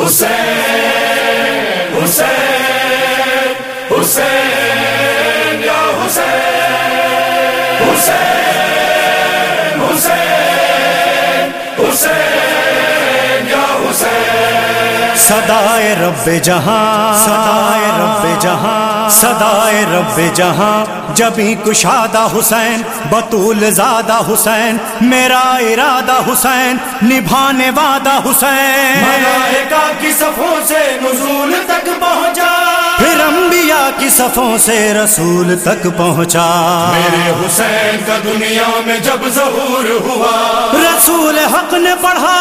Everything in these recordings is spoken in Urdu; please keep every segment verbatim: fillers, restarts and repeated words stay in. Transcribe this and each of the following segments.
حسین حسین حسین یا حسین حسین حسین حسین یا حسین صدائے رب جہاں صدائے رب جہاں صدائے رب جہاں جبیں کشادہ حسین بطول زادہ حسین میرا ارادہ حسین نبھانے وعدہ حسین ملائکہ کی صفوں سے نزول تک پہنچا پھر انبیاء کی صفوں سے رسول تک پہنچا میرے حسین کا دنیا میں جب ظہور ہوا رسول حق نے پڑھا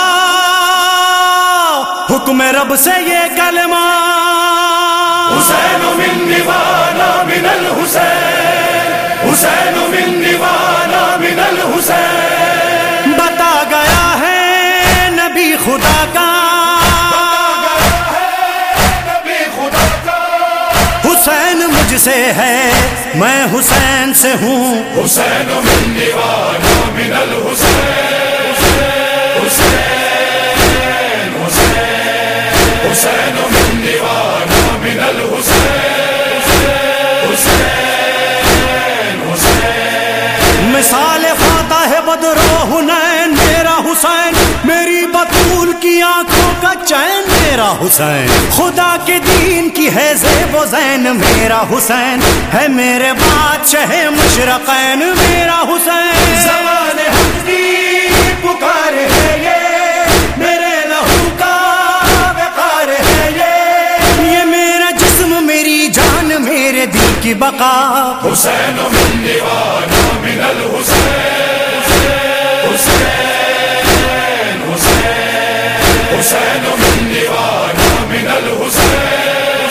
حکم رب سے یہ کلمہ حسین منی وانا من الحسین حسین منی وانا من الحسین بتا گیا ہے نبی خدا کا حسین مجھ سے ہے میں حسین سے ہوں حسین منی وانا من الحسین حسین حسین من دیوانا من الحسین حسین حسین مثال فاتح بدر و حنین میرا حسین میری بطول کی آنکھوں کا چین میرا حسین خدا کے دین کی ہے زیب و زین میرا حسین ہے میرے بادشاہ مشرقین میرا حسین زمان حق کی پکار ہے یہ میرے لہو کا وقار ہے یہ یہ میرا جسم میری جان میرے دل کی بقا حسین من دیوانا من الحسین حسین حسین حسین من دیوانا من الحسین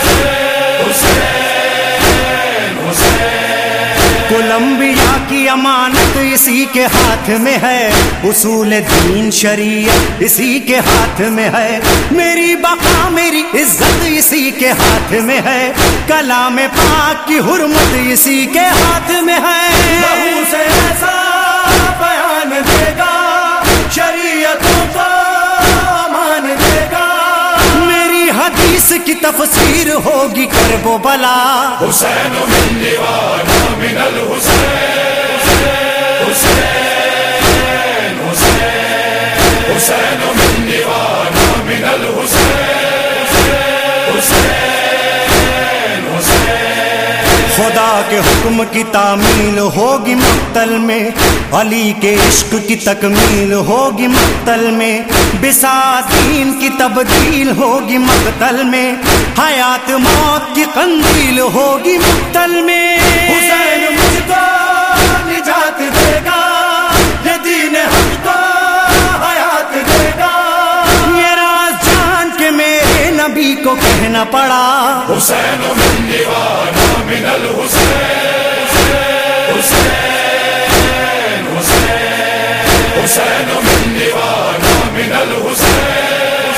حسین حسین کل انبیاء کی امانت اسی کے ہاتھ میں ہے اصول دین شریعت اسی کے ہاتھ میں ہے میری بقا میری عزت اسی کے ہاتھ میں ہے کلام پاک کی حرمت اسی کے ہاتھ میں ہے لہو سے ایسا بیان دے گا شریعتوں کا امان دے گا میری حدیث کی تفسیر ہوگی کرب و بلا حسین من دیوانا من الحسین حسین حسین حسین من دیوانا من الحسین حسین حسین خدا کے حکم کی تعمیل ہوگی مقتل میں علی کے عشق کی تکمیل ہوگی مقتل میں بساط دین کی تبدیل ہوگی مقتل میں حیات موت کی قندیل ہوگی مقتل میں حسین مجھ کو نجات دے گا یہ دین حق کو حیات دے گا یہ راز جان کے میرے نبی کو کہنا پڑا حسین من دیوانا من الحسین حسین حسین حسین من دیوانا من الحسین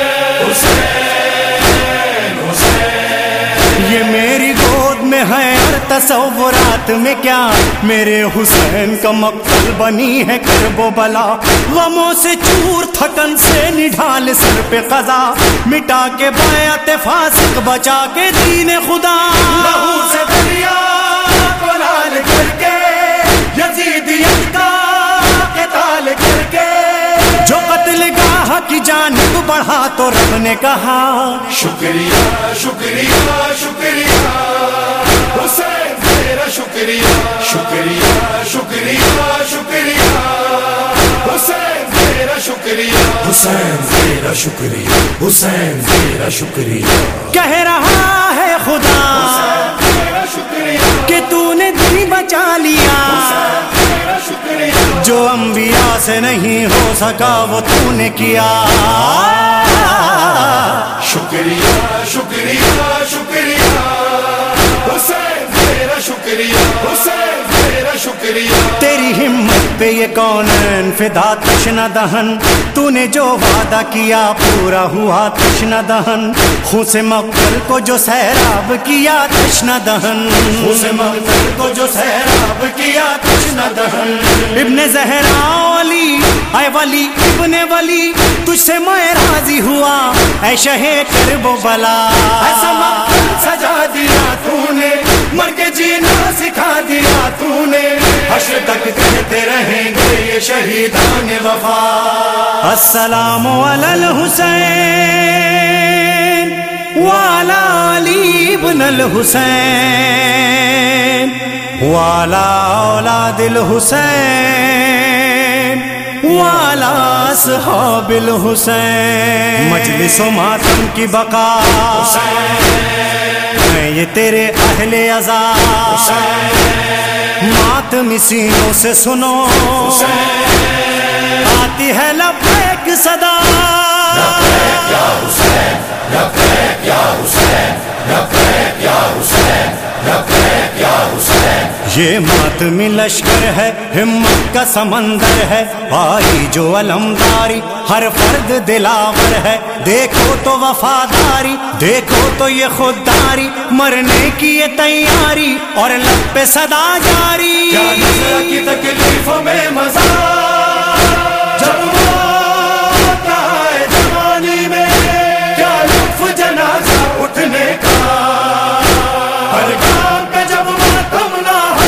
حسین حسین یہ میری گود میں ہے اور تصورات میں کیا میرے حسین کا مقتل بنی ہے کرب و بلا غموں سے چور تھکن سے نڈھال سر پہ قضا مٹا کے بیعت فاسق بچا کے دین خدا لہو سے دریا کو لال کر کے یزیدیت کا قتال کر کے جو قتل گاہ کی جانب بڑھا تو رب نے کہا شکریہ شکریہ شکریہ حسین تیرا شکریہ شکریہ شکریہ شکریہ حسین تیرا شکریہ حسین تیرا شکریہ حسین تیرا شکریہ کہہ رہا ہے خدا تیرا شکریہ کہ تو نے دین بچا لیا تیرا شکریہ جو انبیاء سے نہیں ہو سکا وہ تو نے کیا شکریہ شکریہ شکریہ حسین تیرا شکریہ حسین تیرا شکریہ تیری ہمت پہ یہ کونین فدا تشنہ دہن تو نے جو وعدہ کیا پورا ہوا تشنہ دہن خون سے مقتل کو جو سیراب کیا تشنہ دہن خون سے مقتل کو جو سیراب کیا تشنہ دہن ابن زہرا علی اے ولی ابن ولی تجھ سے میں راضی ہوا اے شہ کرب و بلا. ایسا مقتل سجا دیا تو نے مر کے جینا سکھا دیا تو نے حشر تک کہتے رہیں گے یہ شہیدان وفا. السلام علی الحسین وعلی علی ابن الحسین وعلی اولاد الحسین وعلی اصحاب الحسین. مجلس و ماتم کی بقا میں یہ تیرے اہل عزا ماتمی سینوں سے سنو آتی ہے لبیک صدا. لبیک یا حسین لبیک یا حسین لبیک یا حسین لبیک یا حسین. یہ ماتمی لشکر ہے ہمت کا سمندر ہے آئی جو علمداری ہر فرد دلاور ہے. دیکھو تو وفاداری دیکھو تو یہ خودداری مرنے کی یہ تیاری اور لب پہ صدا جاری. کیا نظر کی تکلیفوں میں مزہ جب موت آئے جوانی میں کیا لطف جنازہ اٹھنے کا ہر گام پہ جب ماتم نہ ہو.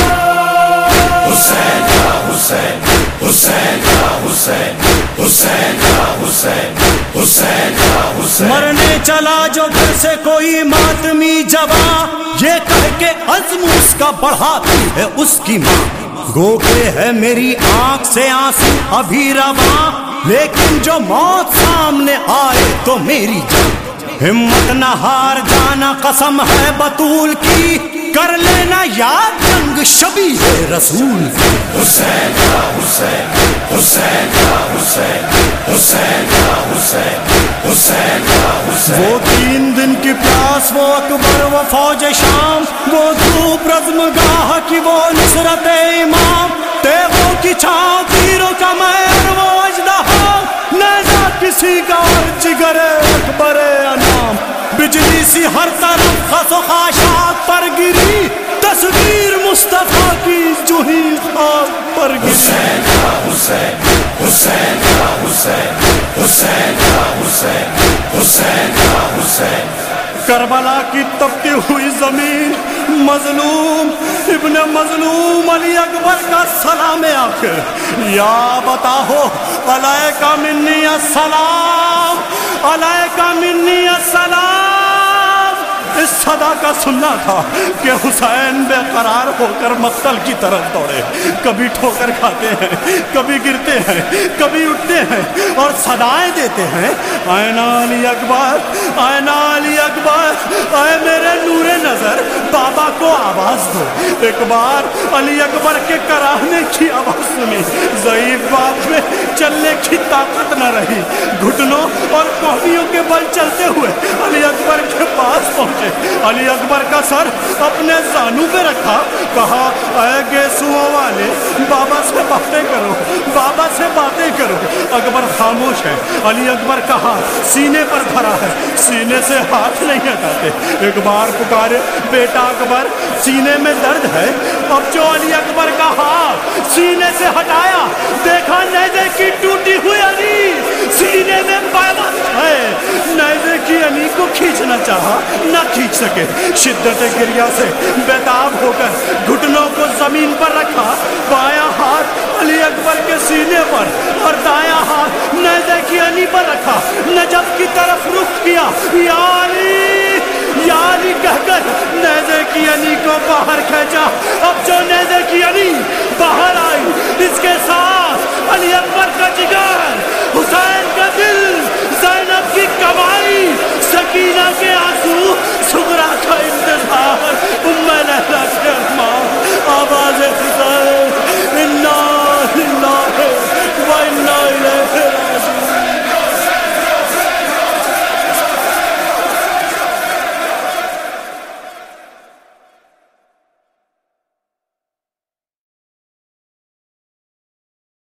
حسین یا حسین حسین یا حسین حسین یا حسین حسین یا حسین. مرنے چلا جو گھر سے کوئی ماتمی جواں یہ کہہ کے عزم اس کا بڑھاتی ہے اس کی ماں. گو کے ہے میری آنکھ سے آنسو ابھی رواں لیکن جو موت سامنے آئے تو میری جان. ہمت نہ ہار جانا قسم ہے بطول کی کر لینا یاد جنگ شبیہ رسول کی. حسین یا حسین حسین یا حسین حسین یا حسین حسین یا حسین. وہ تین دن کی پیاس وہ اکبر وہ فوج شام وہ دھوپ رزم گاہ کی وہ نصرت امام تیغوں کی چھاؤں تیروں کا مہر وہ اژدہا نیزہ کسی کا اور جگر اکبر انام. بجلی سی ہر طرف خس و خاشاک پر گری تصویر مصطفیٰ کی جو ہی خاک پر گری. حسین یا حسین حسین یا حسین حسین یا حسین حسین یا حسین. کربلا کی تپتی ہوئی زمین مظلوم ابن مظلوم علی اکبر کا سلام آخر یا بتاؤ علیکہ منی السلام علیکہ منی السلام. اس صدا کا سننا تھا کہ حسین بے قرار ہو کر مقتل کی طرف دوڑے. کبھی ٹھوکر کھاتے ہیں کبھی گرتے ہیں کبھی اٹھتے ہیں اور صدائیں دیتے ہیں آئینہ علی اکبر آئینہ علی اکبر اے میرے نور نظر بابا کو آواز دو. ایک بار علی اکبر کے کراہنے کی آواز سنی ضعیف باپ میں چلنے کی طاقت نہ رہی. گھٹنوں اور کوہنیوں کے بل چلتے ہوئے علی اکبر کے پاس پہنچے. علی اکبر کا سر اپنے زانو پہ رکھا کہا اے گیسوؤں والے بابا سے باتیں کرو بابا سے باتیں کرو. اکبر خاموش ہے. علی اکبر کا ہاتھ سینے پر دھرا ہے سینے سے ہاتھ نہیں ہٹاتے. ایک بار پکارے بیٹا اکبر سینے میں درد ہے. اب جو علی اکبر کا ہاتھ سینے سے ہٹایا دیکھا نیزے کی ٹوٹی ہوئی علی سینے میں پیوست ہے. نیزے کی علی کو کھینچنا چاہا نہ کھینچ سکے. شدت گریہ سے بیتاب ہو کر گھٹنوں کو زمین پر رکھا. بایاں ہاتھ علی اکبر کے سینے پر اور دایاں ہاتھ نیزے کی علی پر رکھا. نجف کی طرف رخ کیا یا علی یا علی کہہ کر نیزے کی علی کو باہر کھینچا. اب جو نیزے کی علی باہر آئی